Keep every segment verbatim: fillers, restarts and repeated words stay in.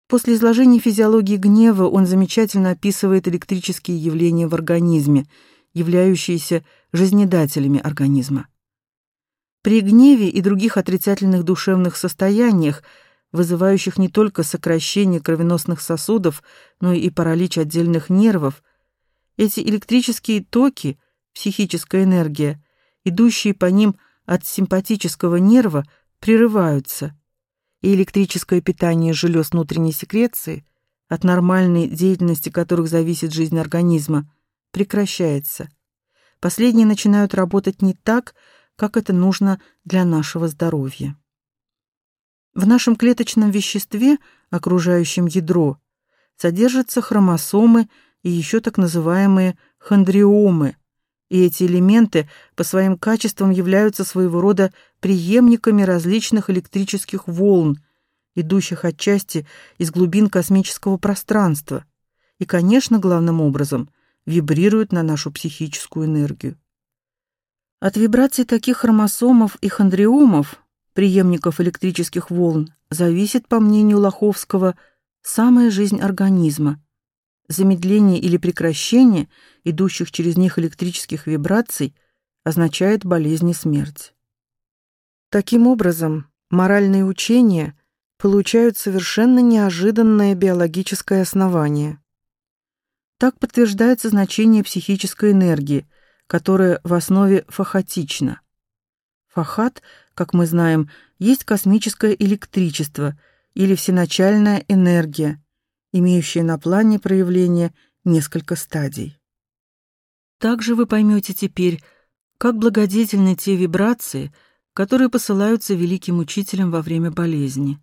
После изложения физиологии гнева он замечательно описывает электрические явления в организме, являющиеся жизнедателями организма. При гневе и других отрицательных душевных состояниях, вызывающих не только сокращение кровеносных сосудов, но и паралич отдельных нервов, эти электрические токи, психическая энергия, идущие по ним от симпатического нерва, прерываются, и электрическое питание желез внутренней секреции, от нормальной деятельности которых зависит жизнь организма, прекращается. Последние начинают работать не так, как это нужно для нашего здоровья. В нашем клеточном веществе, окружающем ядро, содержатся хромосомы и еще так называемые хондриомы, и эти элементы по своим качествам являются своего рода преемниками различных электрических волн, идущих отчасти из глубин космического пространства, и, конечно, главным образом, вибрируют на нашу психическую энергию. От вибраций таких хромосомов и хондриомов, преемников электрических волн, зависит, по мнению Лоховского, самая жизнь организма. Замедление или прекращение идущих через них электрических вибраций означает болезнь и смерть. Таким образом, моральные учения получают совершенно неожиданное биологическое основание. Так подтверждается значение психической энергии, которая в основе фахатична. Фахат, как мы знаем, есть космическое электричество или всеначальная энергия, имеющая на плане проявления несколько стадий. Также вы поймете теперь, как благодетельны те вибрации, которые посылаются великим учителям во время болезни.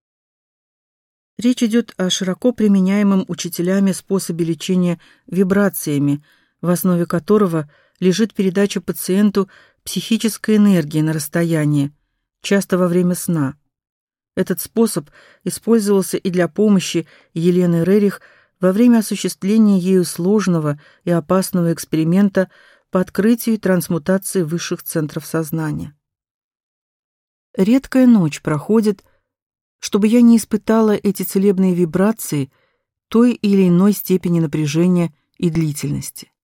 Речь идет о широко применяемом учителями способе лечения вибрациями, в основе которого лежит передача пациенту психической энергии на расстояние, часто во время сна. Этот способ использовался и для помощи Елены Рерих во время осуществления ею сложного и опасного эксперимента по открытию и трансмутации высших центров сознания. Редкая ночь проходит, чтобы я не испытала эти целебные вибрации той или иной степени напряжения и длительности.